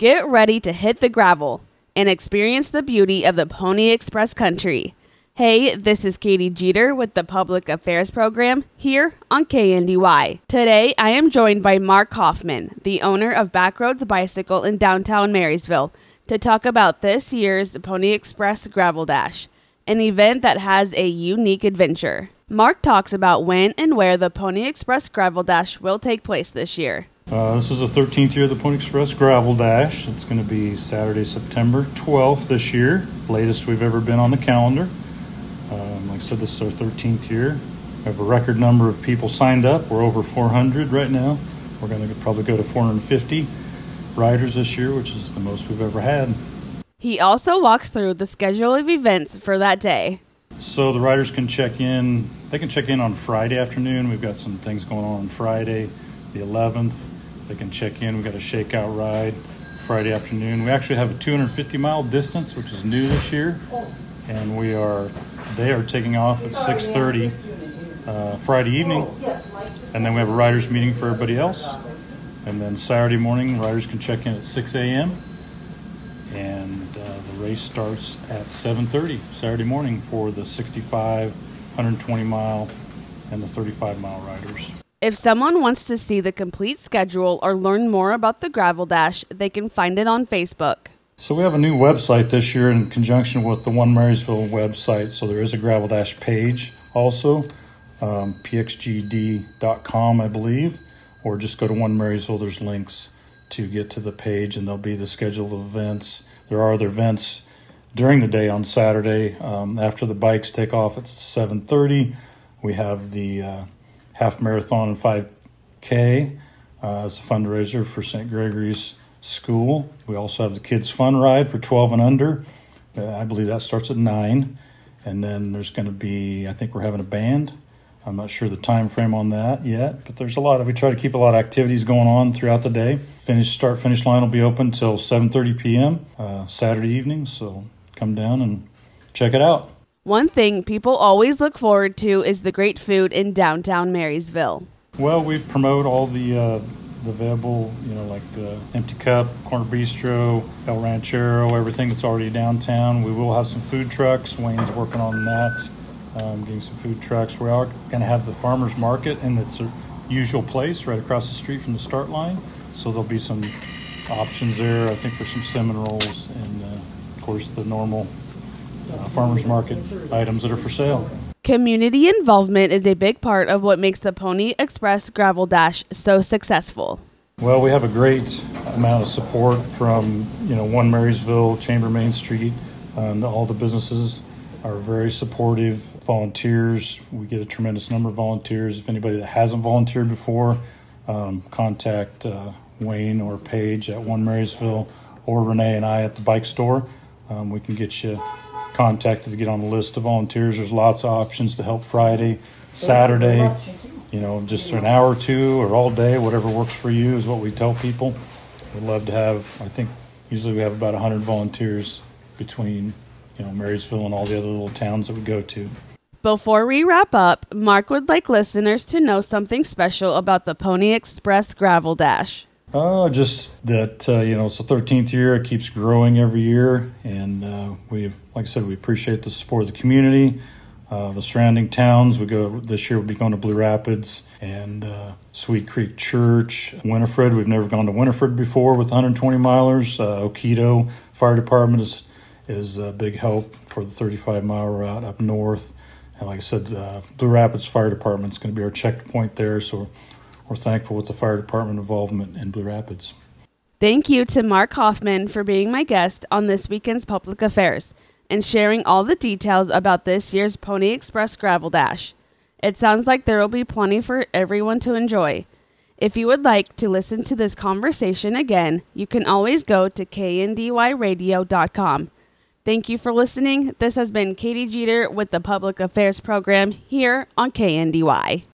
Get ready to hit the gravel and experience the beauty of the Pony Express country. Hey, this is Katie Jeter with the Public Affairs Program here on KNDY. Today, I am joined by Mark Hoffman, the owner of Backroads Bicycle in downtown Marysville, to talk about this year's Pony Express Gravel Dash, an event that has a unique adventure. Mark talks about when and where the Pony Express Gravel Dash will take place this year. This is the 13th year of the Pony Express Gravel Dash. It's going to be Saturday, September 12th this year, latest we've ever been on the calendar. Like I said, this is our 13th year. We have a record number of people signed up. We're over 400 right now. We're going to probably go to 450 riders this year, which is the most we've ever had. He also walks through the schedule of events for that day. So the riders can check in. They can check in on Friday afternoon. We've got some things going on Friday, the 11th. They can check in. We've got a shakeout ride Friday afternoon. We actually have a 250-mile distance, which is new this year. And they are taking off at 6:30 Friday evening. And then we have a riders meeting for everybody else. And then Saturday morning, riders can check in at 6 a.m. And the race starts at 7:30 Saturday morning for the 65, 120-mile, and the 35-mile riders. If someone wants to see the complete schedule or learn more about the Gravel Dash, they can find it on Facebook. So we have a new website this year in conjunction with the One Marysville website. So there is a Gravel Dash page also, pxgd.com, I believe, or just go to One Marysville. There's links to get to the page, and there'll be the schedule of events. There are other events during the day on Saturday. After the bikes take off at 7:30, we have the half marathon and 5K as a fundraiser for St. Gregory's School. We also have the Kids Fun Ride for 12 and under. I believe that starts at 9. And then there's going to be, I think we're having a band. I'm not sure the time frame on that yet, but there's we try to keep a lot of activities going on throughout the day. Finish line will be open till 7:30 p.m. Saturday evening, so come down and check it out. One thing people always look forward to is the great food in downtown Marysville. Well, we promote all the available, like the Empty Cup, Corner Bistro, El Ranchero, everything that's already downtown. We will have some food trucks. Wayne's working on that, getting some food trucks. We are going to have the farmer's market in its usual place right across the street from the start line. So there'll be some options there, I think, for some cinnamon rolls and, of course, the normal farmer's market items that are for sale. Community involvement is a big part of what makes the Pony Express Gravel Dash so successful. Well, we have a great amount of support from, One Marysville, Chamber Main Street, and all the businesses are very supportive. Volunteers, we get a tremendous number of volunteers. If anybody that hasn't volunteered before, contact Wayne or Paige at One Marysville or Renee and I at the bike store. We can get you contacted to get on the list of volunteers. There's lots of options to help Friday, Saturday, just an hour or two or all day, whatever works for you is what we tell people. We'd love to have, I think usually we have about 100 volunteers between, Marysville and all the other little towns that we go to. Before we wrap up, Mark would like listeners to know something special about the Pony Express Gravel Dash. Just that, it's the 13th year. It keeps growing every year. And like I said, we appreciate the support of the community, the surrounding towns. This year we'll be going to Blue Rapids and Sweet Creek Church. Winifred, we've never gone to Winifred before with 120 milers. Oquito Fire Department is a big help for the 35-mile route up north. And like I said, Blue Rapids Fire Department is going to be our checkpoint there. So we're thankful with the fire department involvement in Blue Rapids. Thank you to Mark Hoffman for being my guest on this weekend's Public Affairs and sharing all the details about this year's Pony Express Gravel Dash. It sounds like there will be plenty for everyone to enjoy. If you would like to listen to this conversation again, you can always go to kndyradio.com. Thank you for listening. This has been Katie Jeter with the Public Affairs Program here on KNDY.